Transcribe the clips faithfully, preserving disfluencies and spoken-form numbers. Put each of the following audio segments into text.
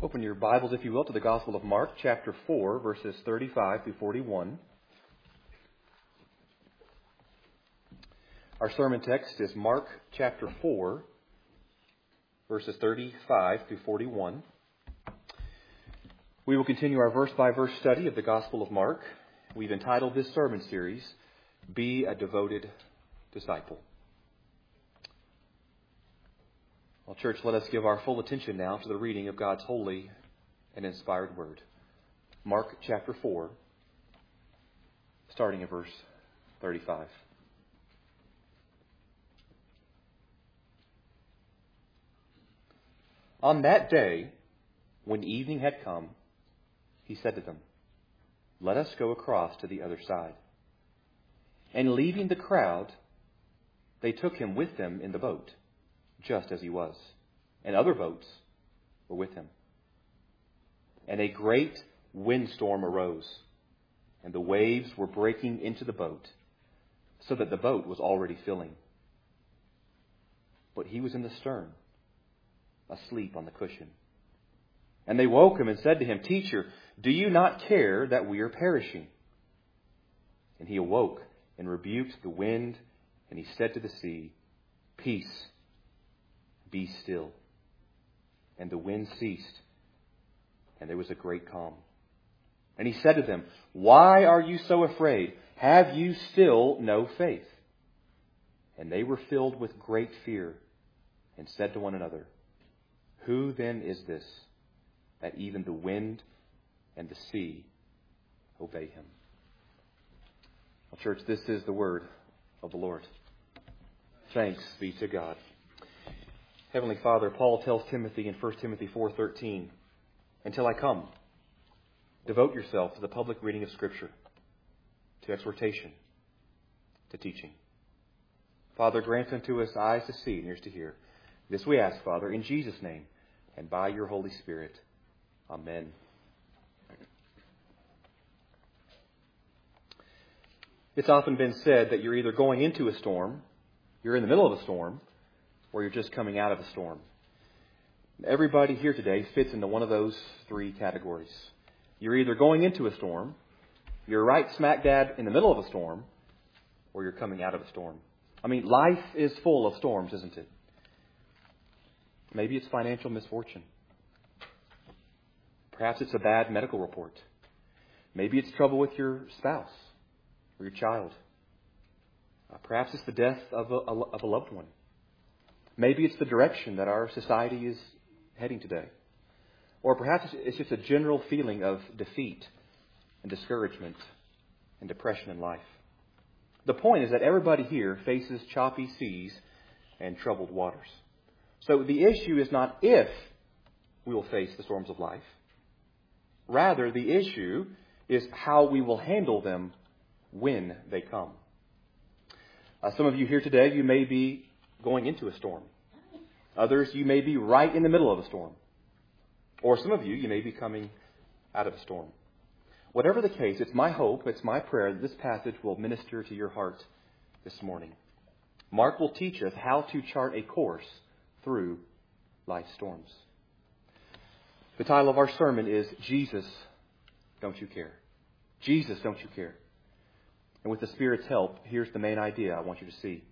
Open your Bibles, if you will, to the Gospel of Mark, chapter four, verses thirty-five through forty-one. Our sermon text is Mark chapter four, verses thirty-five through forty-one. We will continue our verse-by-verse study of the Gospel of Mark. We've entitled this sermon series, Be a Devoted Disciple. Well, church, let us give our full attention now to the reading of God's holy and inspired word. Mark chapter four, starting at verse thirty-five. On that day, when evening had come, he said to them, "Let us go across to the other side." And leaving the crowd, they took him with them in the boat, just as he was, and other boats were with him. And a great windstorm arose, and the waves were breaking into the boat, so that the boat was already filling. But he was in the stern, asleep on the cushion. And they woke him and said to him, "Teacher, do you not care that we are perishing?" And he awoke and rebuked the wind, and he said to the sea, "Peace, be still." And the wind ceased, and there was a great calm. And he said to them, "Why are you so afraid? Have you still no faith?" And they were filled with great fear, and said to one another, "Who then is this, that even the wind and the sea obey him?" Well, church, this is the word of the Lord. Thanks be to God. Heavenly Father, Paul tells Timothy in First Timothy four thirteen, "Until I come, devote yourself to the public reading of Scripture, to exhortation, to teaching." Father, grant unto us eyes to see and ears to hear. This we ask, Father, in Jesus' name, and by your Holy Spirit. Amen. It's often been said that you're either going into a storm, you're in the middle of a storm, or you're just coming out of a storm. Everybody here today fits into one of those three categories. You're either going into a storm, you're right smack dab in the middle of a storm, or you're coming out of a storm. I mean, life is full of storms, isn't it? Maybe it's financial misfortune. Perhaps it's a bad medical report. Maybe it's trouble with your spouse or your child. Uh, perhaps it's the death of a, of a loved one. Maybe it's the direction that our society is heading today. Or perhaps it's just a general feeling of defeat and discouragement and depression in life. The point is that everybody here faces choppy seas and troubled waters. So the issue is not if we will face the storms of life. Rather, the issue is how we will handle them when they come. Uh, some of you here today, you may be going into a storm. Others, you may be right in the middle of a storm. Or some of you, you may be coming out of a storm. Whatever the case, it's my hope, it's my prayer that this passage will minister to your heart this morning. Mark will teach us how to chart a course through life's storms. The title of our sermon is Jesus, Don't You Care? Jesus, Don't You Care? And with the Spirit's help, here's the main idea I want you to see.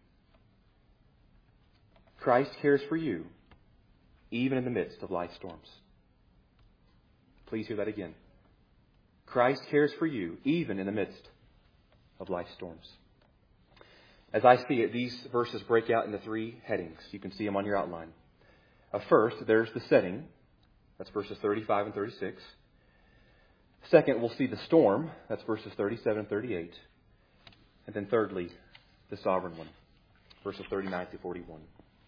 Christ cares for you, even in the midst of life's storms. Please hear that again. Christ cares for you, even in the midst of life's storms. As I see it, these verses break out into three headings. You can see them on your outline. Uh, first, there's the setting. That's verses thirty-five and thirty-six. Second, we'll see the storm. That's verses thirty-seven and thirty-eight. And then thirdly, the sovereign one. Verses thirty-nine to forty-one.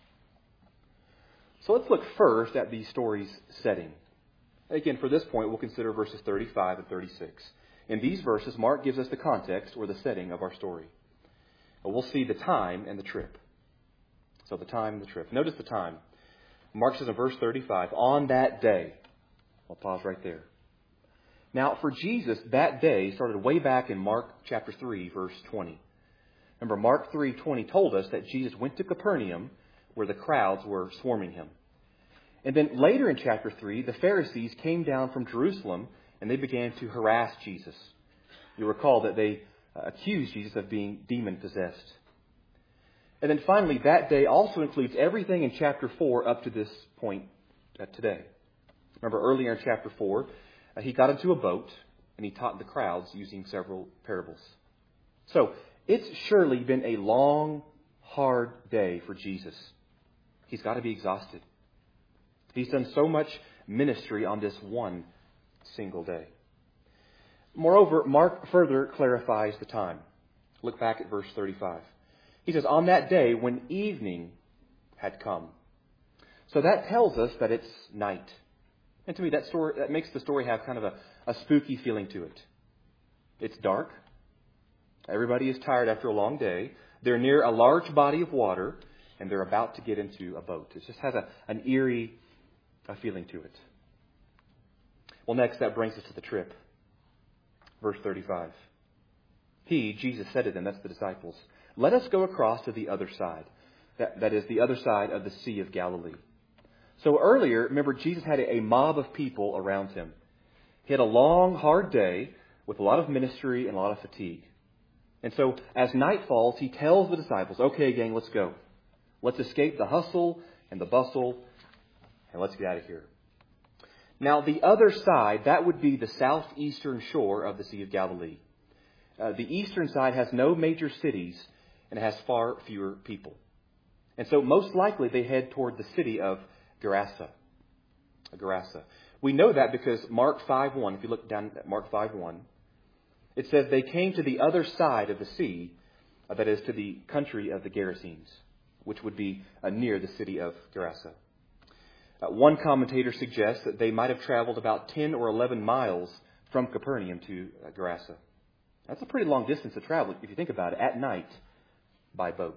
So let's look first at the story's setting. Again, for this point, we'll consider verses thirty-five and thirty-six. In these verses, Mark gives us the context or the setting of our story. We'll see the time and the trip. So the time and the trip. Notice the time. Mark says in verse thirty-five, "On that day." I'll pause right there. Now, for Jesus, that day started way back in Mark chapter three, verse twenty. Remember, Mark three twenty told us that Jesus went to Capernaum where the crowds were swarming him. And then later in chapter three, the Pharisees came down from Jerusalem and they began to harass Jesus. You recall that they accused Jesus of being demon-possessed. And then finally, that day also includes everything in chapter four up to this point uh, today. Remember earlier in chapter four, uh, he got into a boat and he taught the crowds using several parables. So it's surely been a long, hard day for Jesus. He's got to be exhausted. He's done so much ministry on this one single day. Moreover, Mark further clarifies the time. Look back at verse thirty-five. He says, on that day when evening had come. So that tells us that it's night. And to me, that story that makes the story have kind of a, a spooky feeling to it. It's dark. Everybody is tired after a long day. They're near a large body of water, and they're about to get into a boat. It just has a, an eerie a feeling to it. Well, next, that brings us to the trip. Verse thirty-five. He, Jesus, said to them, that's the disciples, let us go across to the other side. That, that is, the other side of the Sea of Galilee. So earlier, remember, Jesus had a mob of people around him. He had a long, hard day with a lot of ministry and a lot of fatigue. And so, as night falls, he tells the disciples, okay, gang, let's go. Let's escape the hustle and the bustle, and let's get out of here. Now, the other side, that would be the southeastern shore of the Sea of Galilee. Uh, the eastern side has no major cities and has far fewer people. And so, most likely, they head toward the city of Gerasa. Gerasa. We know that because Mark five one, if you look down at Mark five one, it says they came to the other side of the sea, uh, that is, to the country of the Gerasenes, which would be uh, near the city of Gerasa. Uh, one commentator suggests that they might have traveled about ten or eleven miles from Capernaum to uh, Gerasa. That's a pretty long distance to travel, if you think about it, at night by boat.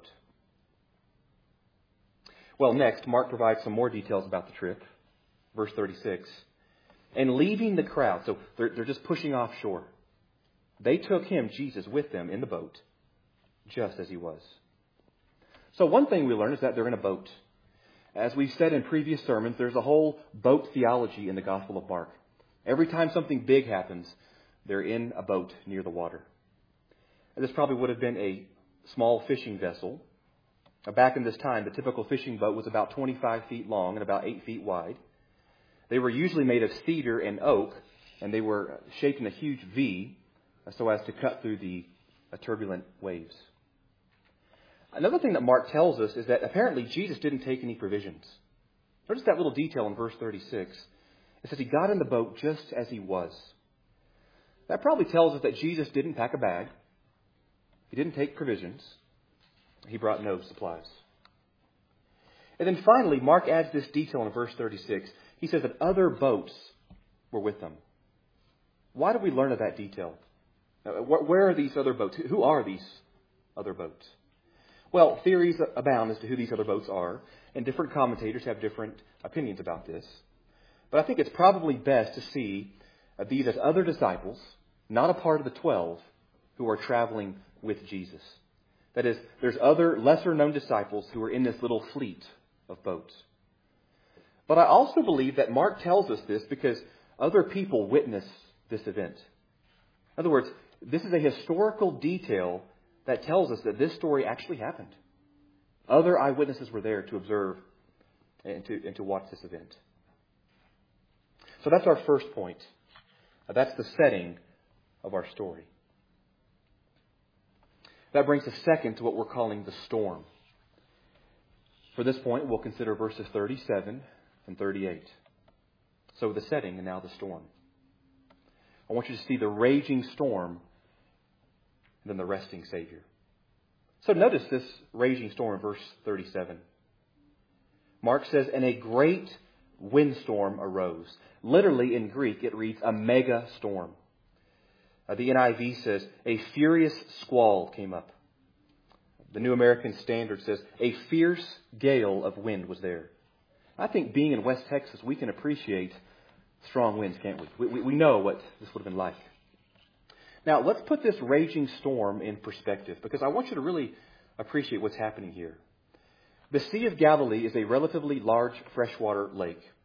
Well, next, Mark provides some more details about the trip. Verse thirty-six. And leaving the crowd, so they're, they're just pushing offshore. They took him, Jesus, with them in the boat, just as he was. So one thing we learn is that they're in a boat. As we've said in previous sermons, there's a whole boat theology in the Gospel of Mark. Every time something big happens, they're in a boat near the water. And this probably would have been a small fishing vessel. Back in this time, the typical fishing boat was about twenty-five feet long and about eight feet wide. They were usually made of cedar and oak, and they were shaped in a huge V so as to cut through the turbulent waves. Another thing that Mark tells us is that apparently Jesus didn't take any provisions. Notice that little detail in verse thirty-six. It says he got in the boat just as he was. That probably tells us that Jesus didn't pack a bag. He didn't take provisions. He brought no supplies. And then finally, Mark adds this detail in verse thirty-six. He says that other boats were with them. Why do we learn of that detail? Where are these other boats? Who are these other boats? Well, theories abound as to who these other boats are, and different commentators have different opinions about this. But I think it's probably best to see these as other disciples, not a part of the twelve, who are traveling with Jesus. That is, there's other lesser-known disciples who are in this little fleet of boats. But I also believe that Mark tells us this because other people witness this event. In other words, this is a historical detail that tells us that this story actually happened. Other eyewitnesses were there to observe and to, and to watch this event. So that's our first point. That's the setting of our story. That brings us second to what we're calling the storm. For this point, we'll consider verses thirty-seven and thirty-eight. So the setting and now the storm. I want you to see the raging storm and then the resting Savior. So notice this raging storm in verse thirty-seven. Mark says, and a great windstorm arose. Literally in Greek, it reads a mega storm. Uh, the N I V says, a furious squall came up. The New American Standard says, a fierce gale of wind was there. I think being in West Texas, we can appreciate strong winds, can't we? We, we, we know what this would have been like. Now, let's put this raging storm in perspective, because I want you to really appreciate what's happening here. The Sea of Galilee is a relatively large freshwater lake.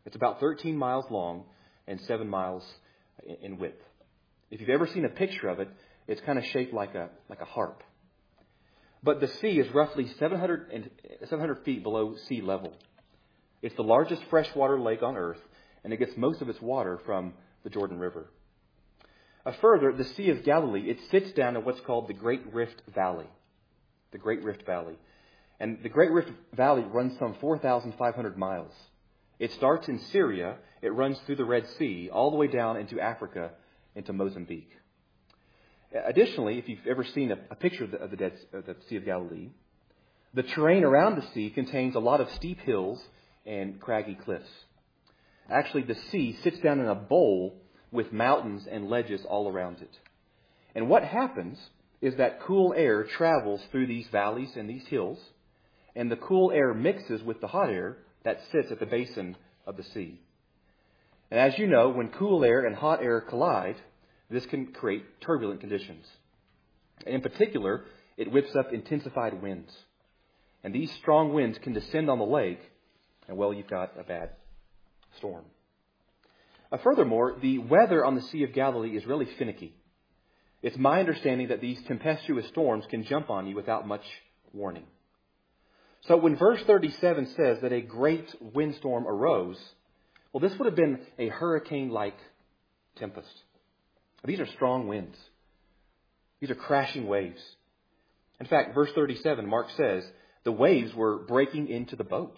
It's about thirteen miles long and seven miles in width. If you've ever seen a picture of it, it's kind of shaped like a like a harp. But the sea is roughly seven hundred feet below sea level. It's the largest freshwater lake on earth, and it gets most of its water from the Jordan River. Uh, further, the Sea of Galilee, it sits down in what's called the Great Rift Valley. The Great Rift Valley. And the Great Rift Valley runs some four thousand five hundred miles. It starts in Syria, it runs through the Red Sea, all the way down into Africa, into Mozambique. Additionally, if you've ever seen a, a picture of the, of, the Dead, of the Sea of Galilee, the terrain around the sea contains a lot of steep hills and craggy cliffs. Actually, the sea sits down in a bowl with mountains and ledges all around it. And what happens is that cool air travels through these valleys and these hills, and the cool air mixes with the hot air that sits at the basin of the sea. And as you know, when cool air and hot air collide, this can create turbulent conditions. In particular, it whips up intensified winds. And these strong winds can descend on the lake, and well, you've got a bad storm. Uh, furthermore, the weather on the Sea of Galilee is really finicky. It's my understanding that these tempestuous storms can jump on you without much warning. So when verse thirty-seven says that a great windstorm arose, well, this would have been a hurricane-like tempest. These are strong winds. These are crashing waves. In fact, verse thirty-seven, Mark says, the waves were breaking into the boat.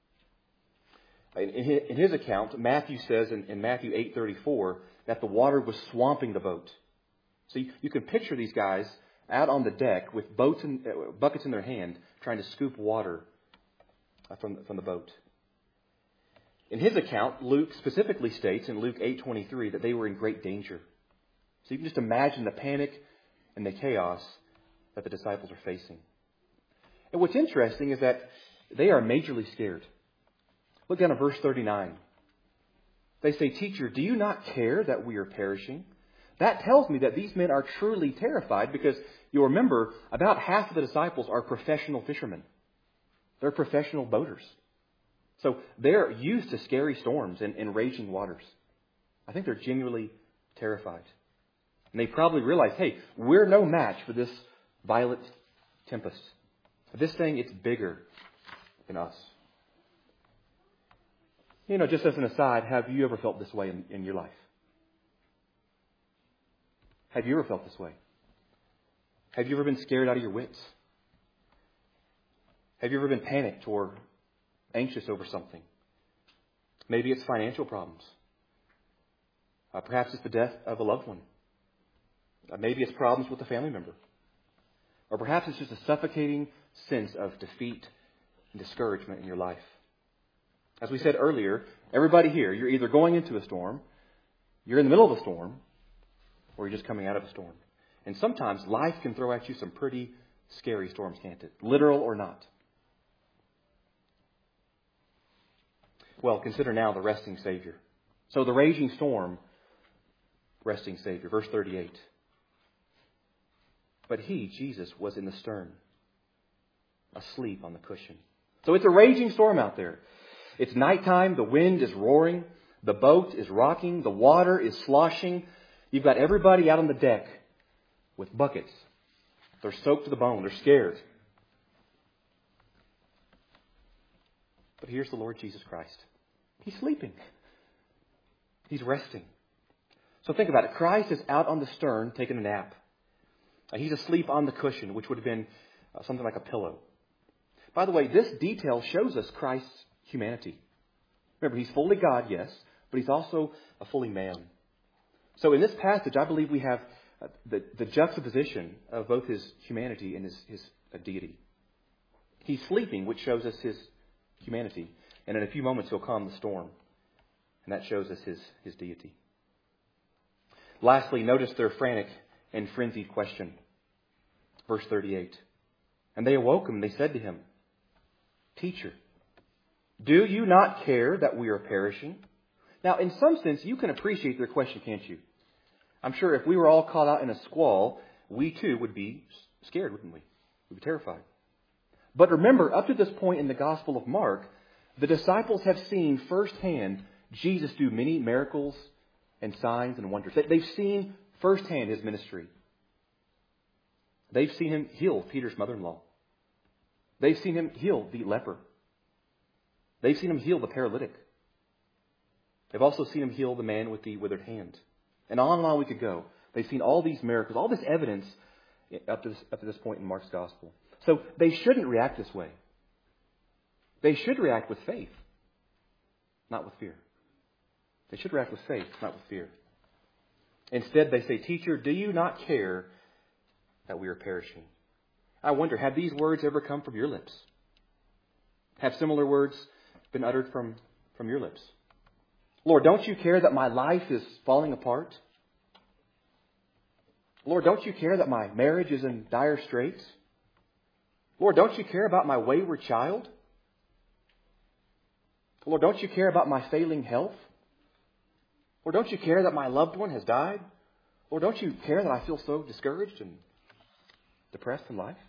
In his account, Matthew says in Matthew eight thirty-four that the water was swamping the boat. So you can picture these guys out on the deck with boats and uh, buckets in their hand trying to scoop water from, from the boat. In his account, Luke specifically states in Luke eight twenty-three that they were in great danger. So you can just imagine the panic and the chaos that the disciples are facing. And what's interesting is that they are majorly scared. Look down at verse thirty-nine. They say, "Teacher, do you not care that we are perishing?" That tells me that these men are truly terrified because you'll remember about half of the disciples are professional fishermen. They're professional boaters. So they're used to scary storms and, and raging waters. I think they're genuinely terrified. And they probably realize, hey, we're no match for this violent tempest. This thing, it's bigger than us. You know, just as an aside, have you ever felt this way in, in your life? Have you ever felt this way? Have you ever been scared out of your wits? Have you ever been panicked or anxious over something? Maybe it's financial problems. Uh, perhaps it's the death of a loved one. Uh, maybe it's problems with a family member. Or perhaps it's just a suffocating sense of defeat and discouragement in your life. As we said earlier, everybody here, you're either going into a storm, you're in the middle of a storm, or you're just coming out of a storm. And sometimes life can throw at you some pretty scary storms, can't it? Literal or not. Well, consider now the resting Savior. So the raging storm, resting Savior. Verse thirty-eight. But he, Jesus, was in the stern, asleep on the cushion. So it's a raging storm out there. It's nighttime. The wind is roaring. The boat is rocking. The water is sloshing. You've got everybody out on the deck with buckets. They're soaked to the bone. They're scared. But here's the Lord Jesus Christ. He's sleeping. He's resting. So think about it. Christ is out on the stern taking a nap. He's asleep on the cushion, which would have been something like a pillow. By the way, this detail shows us Christ's humanity. Remember, he's fully God, yes, but he's also a fully man. So in this passage, I believe we have the, the juxtaposition of both his humanity and his, his deity. He's sleeping, which shows us his humanity. And in a few moments, he'll calm the storm. And that shows us his, his deity. Lastly, notice their frantic and frenzied question. Verse thirty-eight. And they awoke him, and they said to him, "Teacher, do you not care that we are perishing?" Now, in some sense, you can appreciate their question, can't you? I'm sure if we were all caught out in a squall, we too would be scared, wouldn't we? We'd be terrified. But remember, up to this point in the Gospel of Mark, The disciples have seen firsthand Jesus do many miracles and signs and wonders. They've seen firsthand His ministry. They've seen Him heal Peter's mother-in-law. They've seen Him heal the leper. They've seen Him heal the paralytic. They've also seen Him heal the man with the withered hand. And on and on we could go. They've seen all these miracles, all this evidence up to this, up to this point in Mark's gospel. So they shouldn't react this way. They should react with faith, not with fear. They should react with faith, not with fear. Instead, they say, "Teacher, do you not care that we are perishing?" I wonder, have these words ever come from your lips? Have similar words been uttered from, from your lips? "Lord, don't you care that my life is falling apart? Lord, don't you care that my marriage is in dire straits? Lord, don't you care about my wayward child? Lord, don't you care about my failing health? Lord, don't you care that my loved one has died? Lord, don't you care that I feel so discouraged and depressed in life?"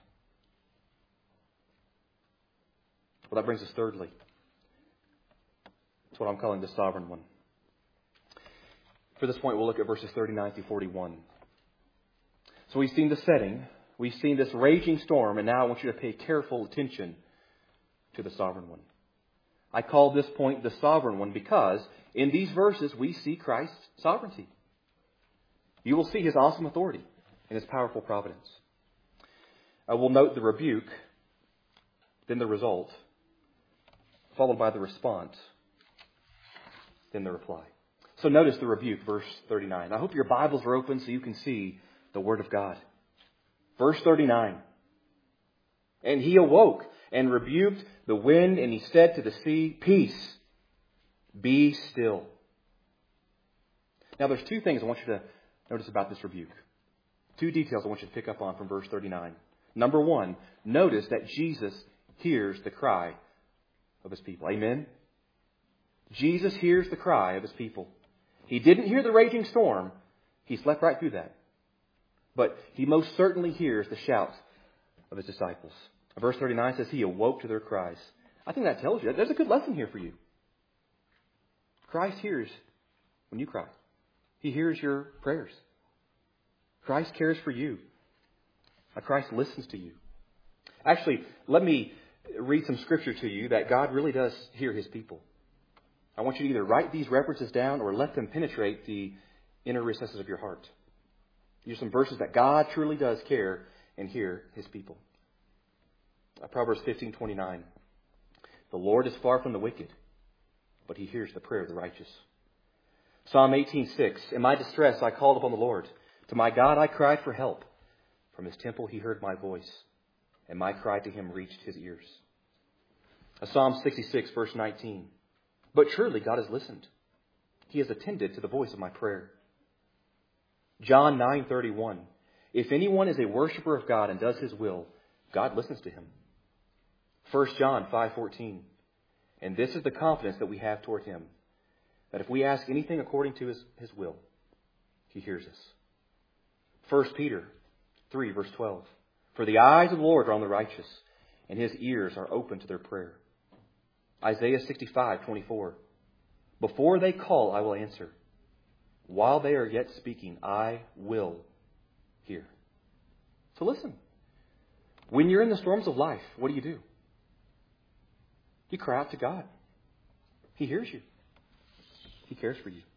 Well, that brings us thirdly. It's what I'm calling the sovereign one. For this point, we'll look at verses thirty-nine through forty-one. So we've seen the setting. We've seen this raging storm. And now I want you to pay careful attention to the sovereign one. I call this point the sovereign one because in these verses we see Christ's sovereignty. You will see His awesome authority and His powerful providence. I will note the rebuke, then the result, followed by the response, then the reply. So notice the rebuke, verse thirty-nine. I hope your Bibles are open so you can see the Word of God. Verse thirty-nine. "And He awoke and rebuked the wind, and He said to the sea, 'Peace, be still.'" Now there's two things I want you to notice about this rebuke. Two details I want you to pick up on from verse thirty-nine. Number one, notice that Jesus hears the cry of His people. Amen? Jesus hears the cry of His people. He didn't hear the raging storm. He slept right through that. But He most certainly hears the shouts of His disciples. Verse thirty-nine says He awoke to their cries. I think that tells you, there's a good lesson here for you. Christ hears when you cry. He hears your prayers. Christ cares for you. Christ listens to you. Actually, let me read some scripture to you that God really does hear His people. I want you to either write these references down or let them penetrate the inner recesses of your heart. These are some verses that God truly does care and hear His people. Uh, Proverbs fifteen twenty-nine. "The Lord is far from the wicked, but He hears the prayer of the righteous." Psalm eighteen six. "In my distress I called upon the Lord. To my God I cried for help. From His temple He heard my voice, and my cry to Him reached His ears." Uh, Psalm sixty-six verse nineteen. "But surely God has listened. He has attended to the voice of my prayer." John nine thirty-one. "If anyone is a worshiper of God and does His will, God listens to him." First John five fourteen. "And this is the confidence that we have toward Him, that if we ask anything according to His, His will, He hears us." First Peter three verse twelve. "For the eyes of the Lord are on the righteous, and His ears are open to their prayer." Isaiah sixty-five twenty-four. "Before they call, I will answer. While they are yet speaking, I will hear." So listen. When you're in the storms of life, what do you do? You cry out to God. He hears you. He cares for you.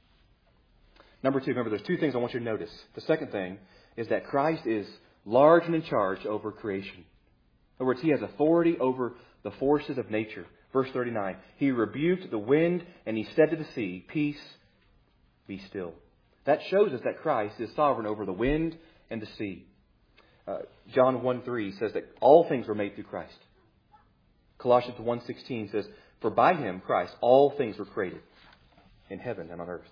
Number two, remember, there's two things I want you to notice. The second thing is that Christ is large and in charge over creation. In other words, He has authority over the forces of nature. Verse thirty-nine, "He rebuked the wind and He said to the sea, 'Peace, be still.'" That shows us that Christ is sovereign over the wind and the sea. Uh, John one three says that all things were made through Christ. Colossians one sixteen says, "For by Him, Christ, all things were created in heaven and on earth."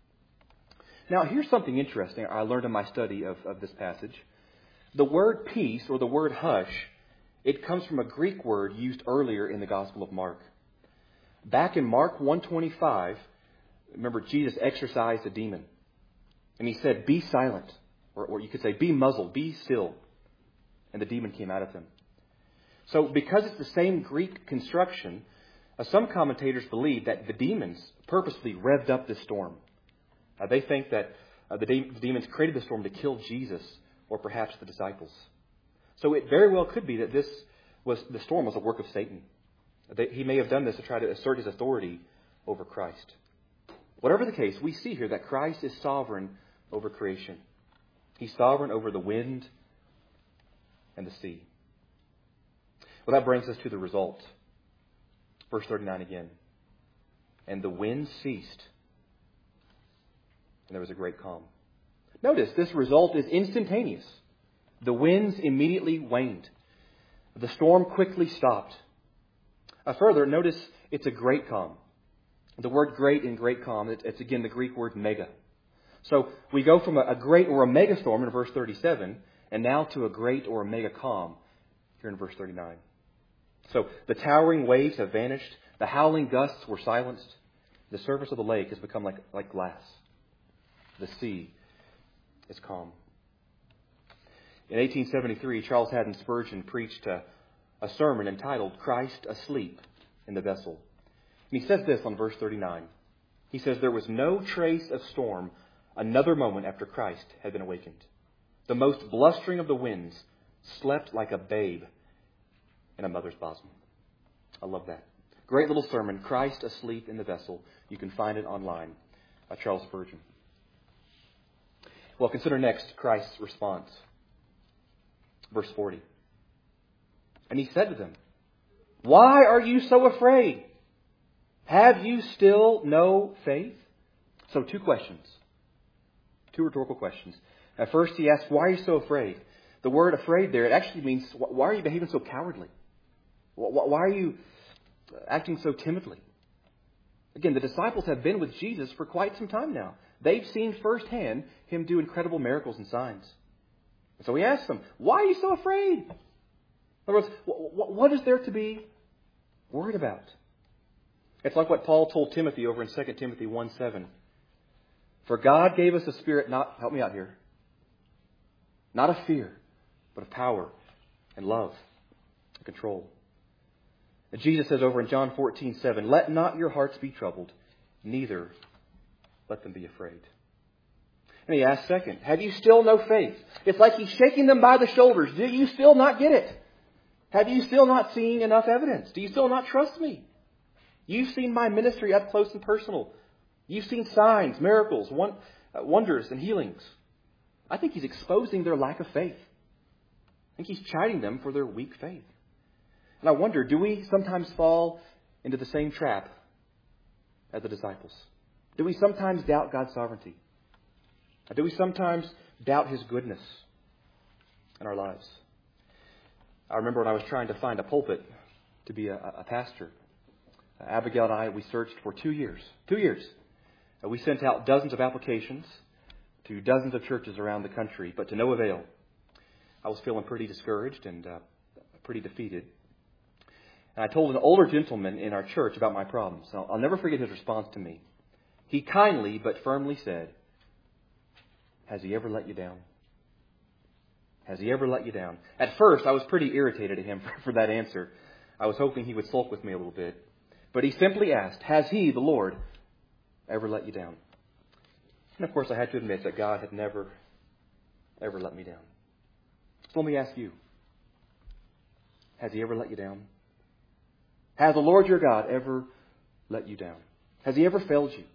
Now, here's something interesting I learned in my study of, of this passage. The word peace, or the word hush, it comes from a Greek word used earlier in the Gospel of Mark. Back in Mark one twenty-five, remember, Jesus exorcised a demon. And He said, "Be silent." Or, or you could say, "Be muzzled, be still." And the demon came out of him. So because it's the same Greek construction, Uh, some commentators believe that the demons purposely revved up this storm. Uh, they think that uh, the, de- the demons created the storm to kill Jesus or perhaps the disciples. So it very well could be that this was the storm was a work of Satan. That he may have done this to try to assert his authority over Christ. Whatever the case, we see here that Christ is sovereign over creation. He's sovereign over the wind and the sea. Well, that brings us to the result. Verse thirty-nine again. And the wind ceased, and there was a great calm. Notice, this result is instantaneous. The winds immediately waned. The storm quickly stopped. Uh, further, notice it's a great calm. The word great in great calm, it, it's again the Greek word mega. So we go from a, a great or a mega storm in verse thirty-seven, and now to a great or a mega calm here in verse thirty-nine. So the towering waves have vanished. The howling gusts were silenced. The surface of the lake has become like, like glass. The sea is calm. In eighteen seventy-three, Charles Haddon Spurgeon preached a, a sermon entitled Christ Asleep in the Vessel. And he says this on verse thirty-nine. He says, there was no trace of storm another moment after Christ had been awakened. The most blustering of the winds slept like a babe in a mother's bosom. I love that. Great little sermon, Christ Asleep in the Vessel. You can find it online by Charles Spurgeon. Well, consider next Christ's response. Verse forty. And he said to them, why are you so afraid? Have you still no faith? So two questions. Two rhetorical questions. At first he asks, why are you so afraid? The word afraid there, it actually means, why are you behaving so cowardly? Why are you acting so timidly? Again, the disciples have been with Jesus for quite some time now. They've seen firsthand him do incredible miracles and signs. So he asks them, why are you so afraid? In other words, what is there to be worried about? It's like what Paul told Timothy over in Second Timothy one seven. For God gave us a spirit not, help me out here, not of fear, but of power and love and control. And Jesus says over in John fourteen seven, let not your hearts be troubled, neither let them be afraid. And he asks second, have you still no faith? It's like he's shaking them by the shoulders. Do you still not get it? Have you still not seen enough evidence? Do you still not trust me? You've seen my ministry up close and personal. You've seen signs, miracles, wonders, and healings. I think he's exposing their lack of faith. I think he's chiding them for their weak faith. And I wonder, do we sometimes fall into the same trap as the disciples? Do we sometimes doubt God's sovereignty? Do we sometimes doubt His goodness in our lives? I remember when I was trying to find a pulpit to be a, a pastor. Abigail and I, we searched for two years. Two years. We sent out dozens of applications to dozens of churches around the country, but to no avail. I was feeling pretty discouraged and uh, pretty defeated. And I told an older gentleman in our church about my problems. I'll, I'll never forget his response to me. He kindly but firmly said, has he ever let you down? Has he ever let you down? At first, I was pretty irritated at him for, for that answer. I was hoping he would sulk with me a little bit. But he simply asked, has He, the Lord, ever let you down? And of course, I had to admit that God had never, ever let me down. So let me ask you, has He ever let you down? Has the Lord your God ever let you down? Has He ever failed you?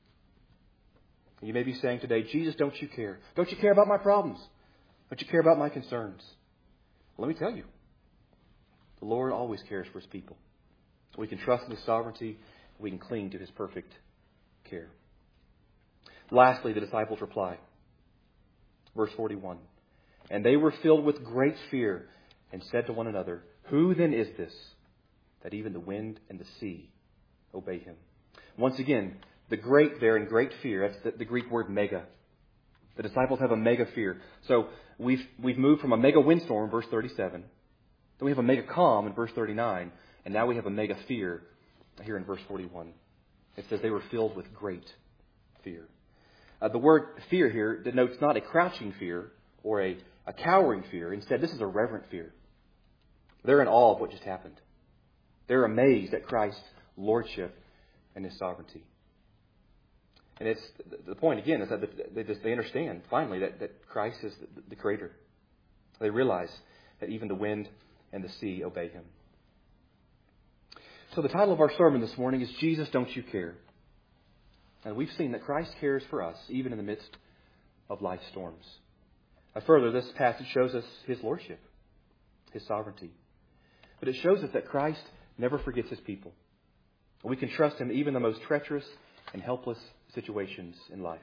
You may be saying today, Jesus, don't you care? Don't you care about my problems? Don't you care about my concerns? Well, let me tell you, the Lord always cares for His people. We can trust in His sovereignty. We can cling to His perfect care. Lastly, the disciples reply. Verse forty-one. And they were filled with great fear and said to one another, who then is this, that even the wind and the sea obey Him? Once again, the great there in great fear, that's the, the Greek word mega. The disciples have a mega fear. So we've, we've moved from a mega windstorm, verse thirty-seven. Then we have a mega calm in verse thirty-nine. And now we have a mega fear here in verse forty-one. It says they were filled with great fear. Uh, the word fear here denotes not a crouching fear or a, a cowering fear. Instead, this is a reverent fear. They're in awe of what just happened. They're amazed at Christ's lordship and His sovereignty. And it's the point, again, is that they, just, they understand, finally, that, that Christ is the, the Creator. They realize that even the wind and the sea obey Him. So the title of our sermon this morning is Jesus, Don't You Care? And we've seen that Christ cares for us, even in the midst of life's storms. Uh, further, this passage shows us His lordship, His sovereignty. But it shows us that Christ never forgets His people. We can trust Him even in the most treacherous and helpless situations in life.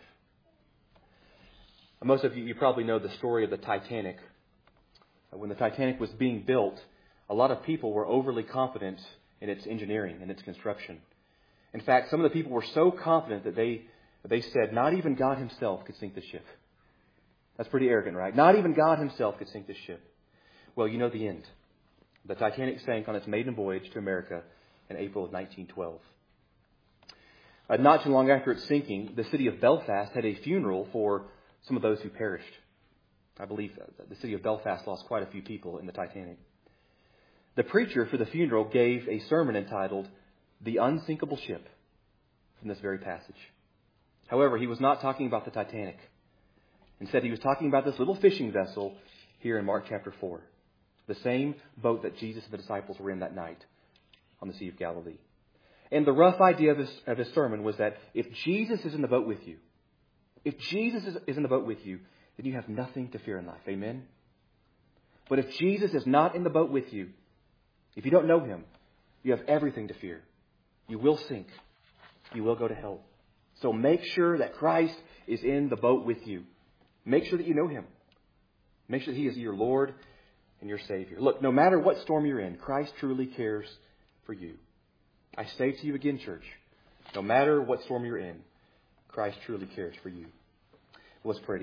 Most of you, you probably know the story of the Titanic. When the Titanic was being built, a lot of people were overly confident in its engineering and its construction. In fact, some of the people were so confident that they, that they said, not even God Himself could sink the ship. That's pretty arrogant, right? Not even God Himself could sink the ship. Well, you know the end. The Titanic sank on its maiden voyage to America in April of nineteen twelve. Uh, not too long after its sinking, the city of Belfast had a funeral for some of those who perished. I believe the city of Belfast lost quite a few people in the Titanic. The preacher for the funeral gave a sermon entitled, The Unsinkable Ship, from this very passage. However, he was not talking about the Titanic. Instead, he was talking about this little fishing vessel here in Mark chapter four. The same boat that Jesus and the disciples were in that night on the Sea of Galilee. And the rough idea of his, of his sermon was that if Jesus is in the boat with you, if Jesus is, is in the boat with you, then you have nothing to fear in life. Amen? But if Jesus is not in the boat with you, if you don't know Him, you have everything to fear. You will sink. You will go to hell. So make sure that Christ is in the boat with you. Make sure that you know Him. Make sure that He is your Lord and your Savior. Look, no matter what storm you're in, Christ truly cares for you. I say to you again, church, no matter what storm you're in, Christ truly cares for you. Let's pray.